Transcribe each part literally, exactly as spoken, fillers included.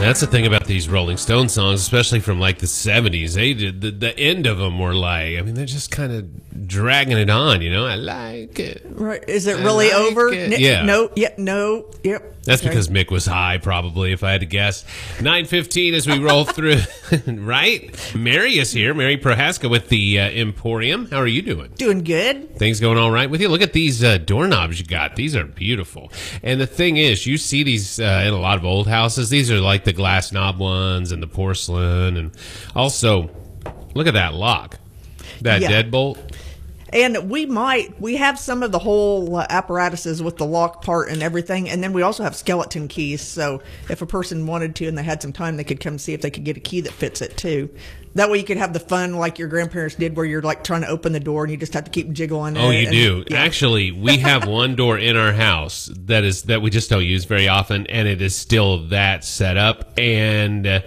That's the thing about these Rolling Stone songs, especially from like the seventies. They did the, the end of them were like, I mean, they're just kind of dragging it on, you know. I like it. Right? Is it I really like over? it. N- Yeah. No. Yep. No. Yep. That's Okay. because Mick was high, probably, if I had to guess. nine fifteen as we roll through, right? Mary is here. Mary Prohaska with the uh, Emporium. How are you doing? Doing good. Things going all right with you? Look at these uh, doorknobs you got. These are beautiful. And the thing is, you see these uh, in a lot of old houses. These are like the glass knob ones and the porcelain. And also, look at that lock. That Yeah. deadbolt. And we might, we have some of the whole uh, apparatuses with the lock part and everything. And then we also have skeleton keys. So if a person wanted to and they had some time, they could come see if they could get a key that fits it too. That way you could have the fun like your grandparents did where you're like trying to open the door and you just have to keep jiggling Oh, it. you and, do. yeah. Actually, we have one door in our house that is that we just don't use very often, and it is still that set up. And uh,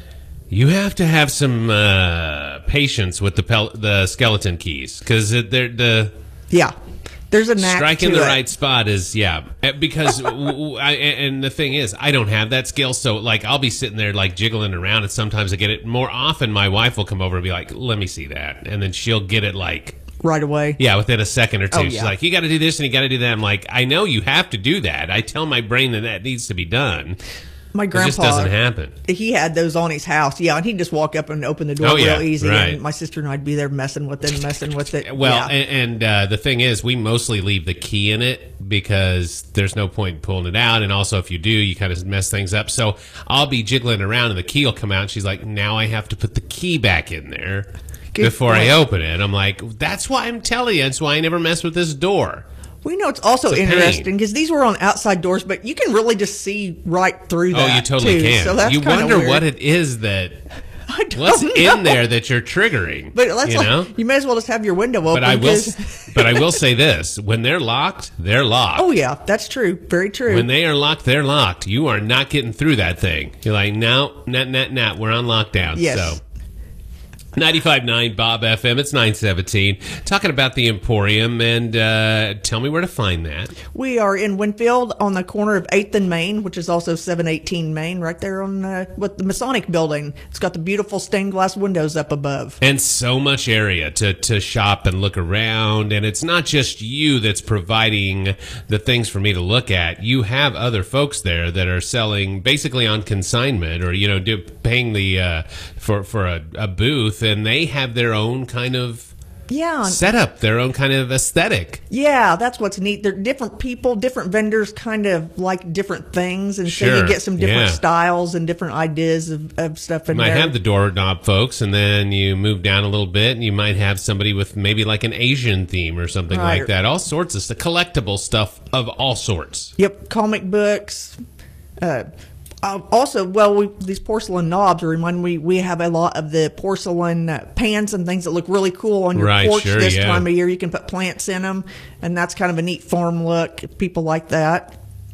you have to have some uh, patience with the pel- the skeleton keys because they're the Yeah. There's a knack striking to the it. right spot is yeah uh, because w- w- I, and the thing is I don't have that skill, so like I'll be sitting there like jiggling around, and sometimes I get it. More often my wife will come over and be like, let me see that, and then she'll get it like right away. yeah, within a second or two. Oh, She's yeah. like, you got to do this and you got to do that. I'm like, I know you have to do that. I tell my brain that that needs to be done. My It grandpa, just doesn't happen. he had those on his house. Yeah, and he'd just walk up and open the door Oh, yeah, real easy. right. And my sister and I'd be there messing with it, messing with it. Well, yeah. and, and uh, the thing is, we mostly leave the key in it because there's no point in pulling it out. And also, if you do, you kind of mess things up. So I'll be jiggling around and the key will come out. And she's like, now I have to put the key back in there Good before point. I open it. I'm like, that's why I'm telling you. That's why I never mess with this door. We know it's also It's a pain. interesting because these were on outside doors, but you can really just see right through that. Oh, you totally too. can. So that's you kinda wonder weird. what it is that... I don't What's know. in there that you're triggering? But that's you like, know. you may as well just have your window open. But I will. 'cause- But I will say this: when they're locked, they're locked. Oh yeah, that's true. Very true. When they are locked, they're locked. You are not getting through that thing. You're like, no, not, not, not. We're on lockdown. Yes. So. ninety-five point nine Bob F M. It's nine seventeen. Talking about the Emporium, and uh, tell me where to find that. We are in Winfield on the corner of eighth and Main, which is also seven eighteen Main, right there on uh, with the Masonic building. It's got the beautiful stained glass windows up above. And so much area to, to shop and look around. And it's not just you that's providing the things for me to look at. You have other folks there that are selling basically on consignment or, you know, do, paying the uh, for, for a, a booth. And they have their own kind of Yeah. setup, their own kind of aesthetic. Yeah, that's what's neat. They're different people, different vendors kind of like different things. And so Sure, you get some different yeah. styles and different ideas of, of stuff in You might there. have the doorknob folks, and then you move down a little bit, and you might have somebody with maybe like an Asian theme or something Right. like that. All sorts of stuff, collectible stuff of all sorts. Yep, comic books. Uh, uh, also, well, we, these porcelain knobs remind me we have a lot of the porcelain uh, pans and things that look really cool on your Right, porch sure, this yeah. time of year. You can put plants in them, and that's kind of a neat farm look. People like that.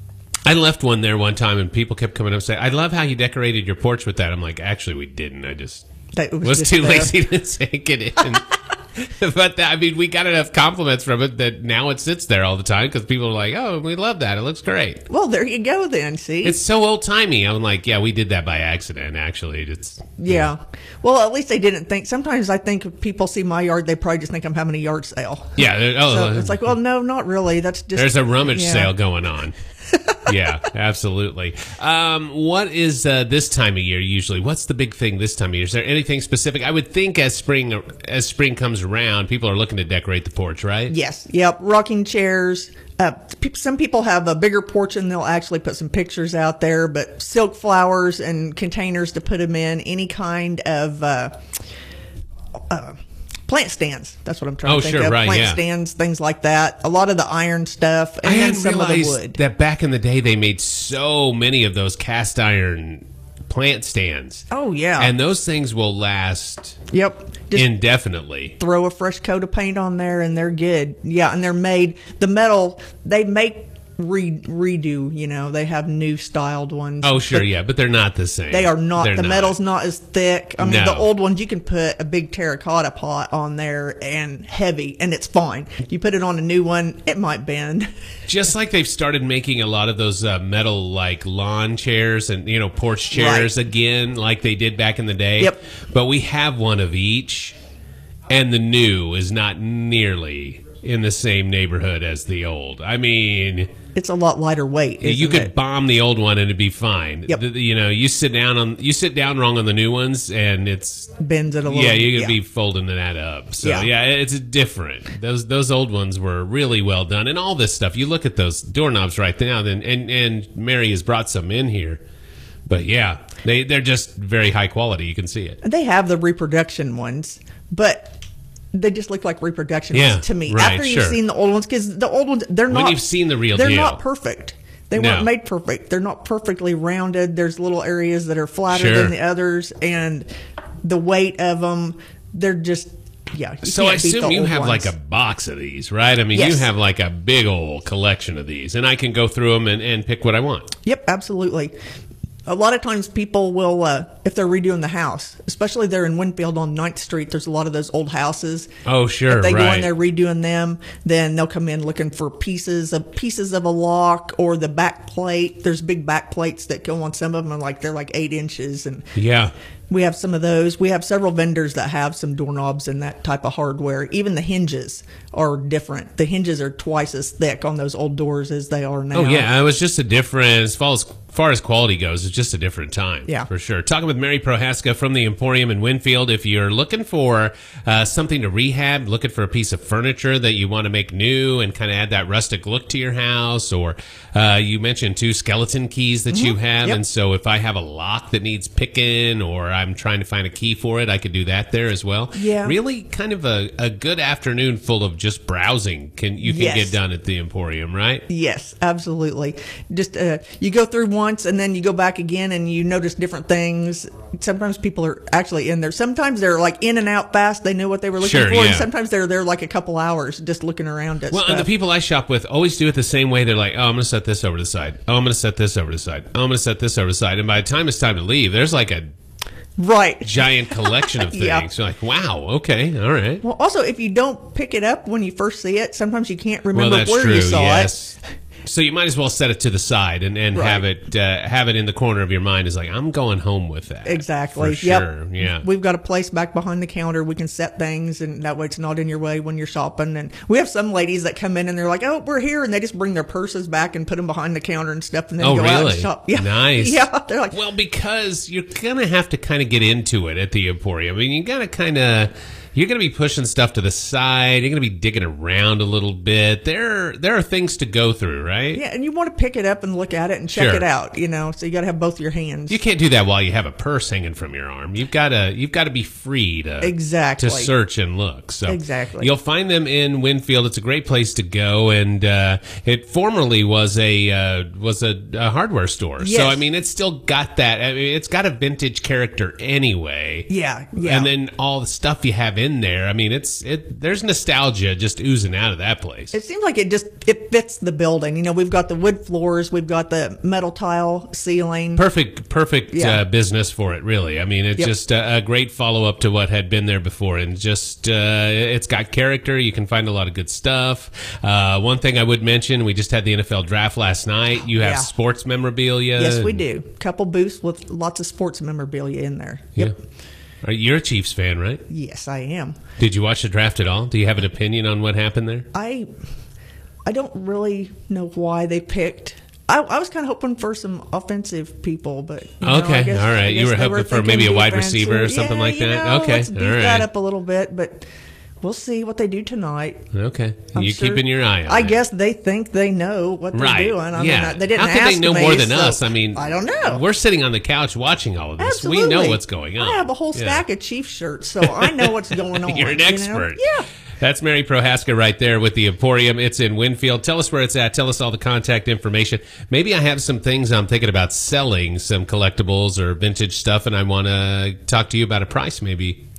I left one there one time, and people kept coming up and saying, I love how you decorated your porch with that. I'm like, actually, we didn't. I just That was, was just too there. lazy to take it in. But, that, I mean, we got enough compliments from it that now it sits there all the time because people are like, oh, we love that. It looks great. Well, there you go then, see? It's so old-timey. I'm like, yeah, we did that by accident, actually. It's Yeah. Well, at least they didn't think. Sometimes I think if people see my yard, they probably just think I'm having a yard sale. Yeah. there- Oh, So it's like, well, no, not really. That's just there's a rummage yeah. sale going on. Yeah, absolutely. Um, what is uh, this time of year usually? What's the big thing this time of year? Is there anything specific? I would think as spring as spring comes around, people are looking to decorate the porch, right? Yes. Yep. Rocking chairs. Uh, pe- some people have a bigger porch and they'll actually put some pictures out there, but silk flowers and containers to put them in. Any kind of uh, uh, plant stands. That's what I'm trying Oh, to think sure, of. right, Plant yeah. stands, things like that. A lot of the iron stuff, and I then hadn't some of the realized wood. that back in the day they made so many of those cast iron plant stands. Oh yeah. And those things will last yep. Just indefinitely. throw a fresh coat of paint on there and they're good. Yeah, and they're made, the metal, they make re- redo. You know, they have new styled ones. Oh, sure, yeah, but they're not the same. They are not. They're the not. metal's not as thick. I mean, No. the old ones, you can put a big terracotta pot on there and heavy, and it's fine. You put it on a new one, it might bend. Just like they've started making a lot of those uh, metal like lawn chairs and you know porch chairs Right. again, like they did back in the day. Yep. But we have one of each, and the new is not nearly in the same neighborhood as the old. I mean, It's a lot lighter weight. you isn't could it? bomb the old one and it'd be fine. Yep. The- you know, you sit down on you sit down wrong on the new ones, and it's bends it a little. yeah, you're gonna be folding that up. So yeah. Yeah. it's different. Those those old ones were really well done, and all this stuff. You look at those doorknobs right now, then and and Mary has brought some in here, but yeah, they they're just very high quality. You can see it. They have the reproduction ones, but they just look like reproduction Yeah, ones to me. right, After you've sure. seen the old ones, because the old ones, they're When not. you've seen the real they're deal. not perfect. They No. weren't made perfect. They're not perfectly rounded. There's little areas that are flatter Sure. than the others, and the weight of them, they're just yeah. You So I can't beat the assume you old have ones. like a box of these, right? I mean, you Yes. have like a big old collection of these, and I can go through them and, and pick what I want. Yep, absolutely. A lot of times people will, uh, if they're redoing the house, especially there in Winfield on ninth Street, there's a lot of those old houses. Oh, sure, If they go right. in there redoing them, then they'll come in looking for pieces of pieces of a lock or the back plate. There's big back plates that go on some of them, and like they're like eight inches, and Yeah. we have some of those. We have several vendors that have some doorknobs and that type of hardware. Even the hinges are different. The hinges are twice as thick on those old doors as they are now. Oh yeah, it was just a different as far as far as quality goes. It's just a different time. Yeah. for sure. Talking with Mary Prohaska from the Emporium in Winfield. If you're looking for uh, something to rehab, looking for a piece of furniture that you want to make new and kind of add that rustic look to your house, or uh, you mentioned two skeleton keys that you have, Yep. and so if I have a lock that needs picking, or I'm trying to find a key for it, I could do that there as well. Yeah. really kind of a, a good afternoon full of just browsing. Can you can Yes. get done at the Emporium, right? Yes, absolutely. Just uh, you go through once and then you go back again and you notice different things. Sometimes people are actually in there. Sometimes they're like in and out fast. They know what they were looking Sure, for. yeah. And sometimes they're there like a couple hours just looking around at Well, stuff. and the people I shop with always do it the same way. They're like, oh, I'm going to set this over to the side. Oh, I'm going to set this over to the side. Oh, I'm going to set this over to the side. And by the time it's time to leave, there's like a right. giant collection of things. Yeah. You're like, wow, okay, all right. Well, also, if you don't pick it up when you first see it, sometimes you can't Well, remember that's where true, you saw yes. it. So you might as well set it to the side and, and Right. have it uh, have it in the corner of your mind. Is like, I'm going home with that. Exactly. For Yep. sure. Yeah. We've got a place back behind the counter. We can set things, and that way it's not in your way when you're shopping. And we have some ladies that come in and they're like, "Oh, we're here," and they just bring their purses back and put them behind the counter and stuff, and then Oh, go out really? and shop. Yeah. Nice. Yeah. They're like, Well, because you're gonna have to kind of get into it at the Emporium. I mean, you gotta kind of, you're gonna be pushing stuff to the side. You're gonna be digging around a little bit. There, there are things to go through, right? yeah, and you want to pick it up and look at it and check Sure. it out, you know. So you got to have both your hands. You can't do that while you have a purse hanging from your arm. You've got to, you've got to be free to Exactly. to search and look. So Exactly. you'll find them in Winfield. It's a great place to go, and uh, it formerly was a uh, was a, a hardware store. Yes. So I mean, it's still got that. I mean, it's got a vintage character anyway. Yeah, yeah. And then all the stuff you have in there. I mean, it's it. There's nostalgia just oozing out of that place. It seems like it just it fits the building. You know, we've got the wood floors, we've got the metal tile ceiling. Perfect, perfect Yeah. uh, business for it, really. I mean, it's Yep. just a, a great follow up to what had been there before, and just uh, it's got character. You can find a lot of good stuff. Uh, one thing I would mention: we just had the N F L draft last night. You have Yeah. sports memorabilia. Yes, we and- do. Couple booths with lots of sports memorabilia in there. Yep. Yeah. Are- You're a Chiefs fan, right? Yes, I am. Did you watch the draft at all? Do you have an opinion on what happened there? I I don't really know why they picked. I, I was kind of hoping for some offensive people, but you know, Okay, I guess, all right. I You guess were they hoping for thinking maybe a wide defense receiver or yeah, something like you that? know, Okay, let's beef all right. that up a little bit, but we'll see what they do tonight. Okay, I'm you sure- keeping your eye on I it. guess they think they know what they're Right. doing. I yeah. mean, I- they didn't How could ask they know me, more than so us? I mean, I don't know. We're sitting on the couch watching all of this. Absolutely. We know what's going on. I have a whole Yeah. stack of Chiefs shirts, so I know what's going on. You're an you know? expert. Yeah. That's Mary Prohaska right there with the Emporium. It's in Winfield. Tell us where it's at. Tell us all the contact information. Maybe I have some things I'm thinking about selling, some collectibles or vintage stuff, and I want to talk to you about a price maybe.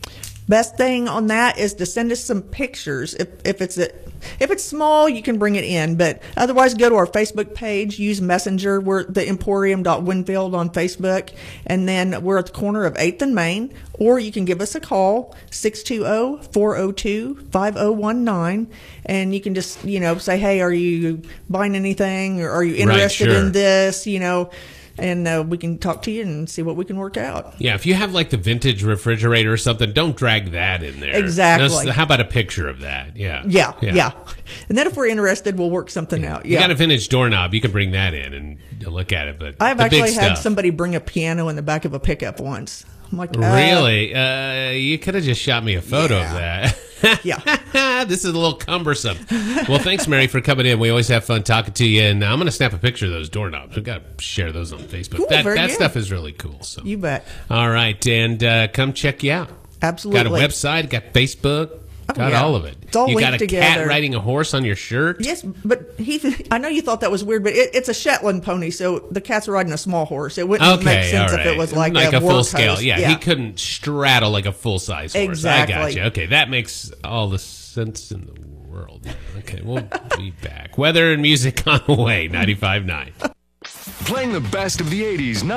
Best thing on that is to send us some pictures. If if it's a, if it's small, you can bring it in, but otherwise go to our Facebook page, use Messenger. We're the emporium dot winfield on Facebook, and then we're at the corner of eighth and Main, or you can give us a call, six two zero, four zero two, five zero one nine, and you can just, you know, say, hey, are you buying anything, or are you interested Right, sure. in this, you know, and uh, we can talk to you and see what we can work out. Yeah, if you have like the vintage refrigerator or something, don't drag that in there. Exactly. Just- how about a picture of that? Yeah. Yeah, yeah, And then if we're interested, we'll work something out. You Yeah. got a vintage doorknob, you can bring that in and look at it. But I've the big actually had stuff- somebody bring a piano in the back of a pickup once. I'm like, uh, Really? Uh, you could have just shot me a photo Yeah. of that. Yeah. This is a little cumbersome. Well, thanks, Mary, for coming in. We always have fun talking to you, and I'm going to snap a picture of those doorknobs. We've got to share those on Facebook. Cool, that very that good. stuff is really cool. So, You bet. all right, and uh, come check you out. Absolutely. Got a website, got Facebook, got yeah. all of it. It's all you got linked a cat together. riding a horse on your shirt. Yes, but he. I know you thought that was weird, but it, it's a Shetland pony, so the cat's riding a small horse. It wouldn't Okay, make sense all right. if it was like, like a, a, full work scale. host. Yeah, he couldn't straddle like a full size horse. Exactly. I got you. Okay, that makes all the sense in the world. Okay, we'll be back. Weather and music on the way. ninety-five point nine. Playing the best of the eighties,